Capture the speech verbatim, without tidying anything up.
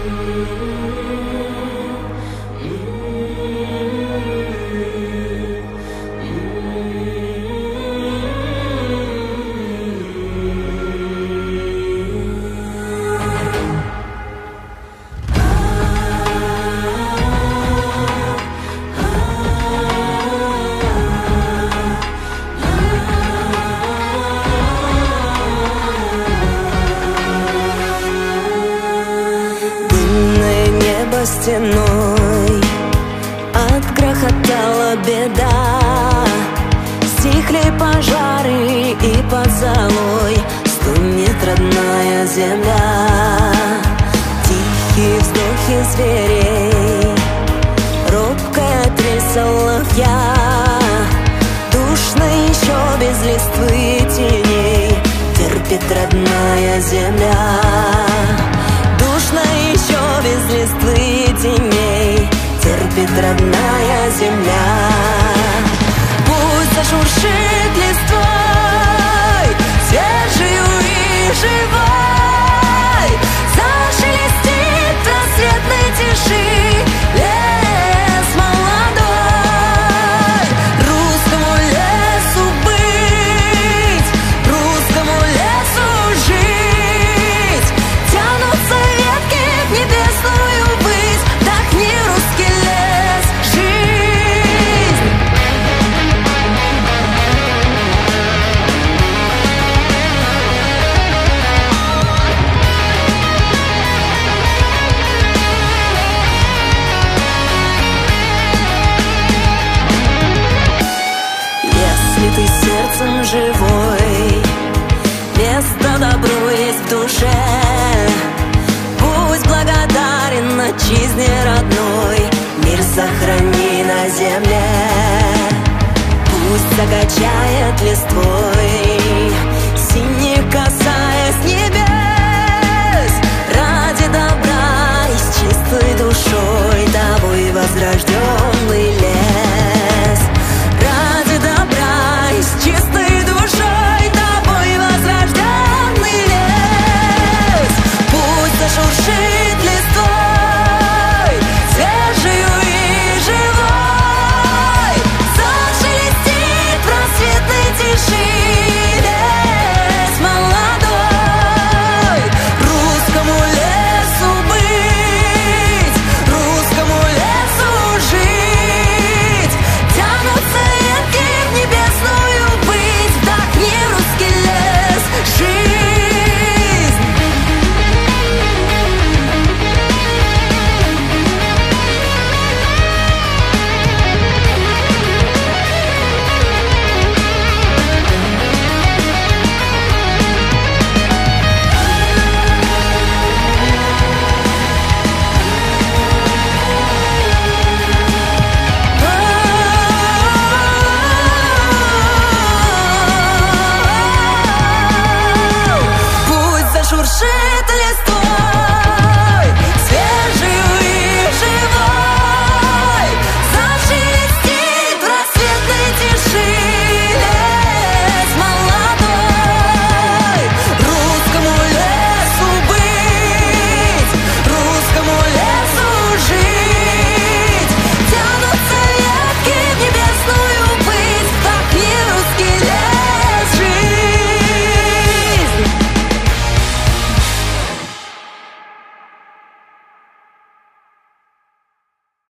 Стеной отгрохотала беда, стихли пожары и под золой стонет родная земля. Тихие вздохи зверей, робкая трель соловья, душно еще без листвы и теней терпит родная земля. Душно еще без листвы и теней терпит родная земля. Пусть зашуршит листвой, свежею и живой, зашелестит в рассветной тиши лес молодой. Русскому лесу быть, русскому лесу жить, тянутся ветки в небесную высь, вдохни русский лес, жизнь. Если ты сердцем живой, место добру есть в душе, будь благодарен отчизне родной, мир сохрани на земле. Пусть закачает листвой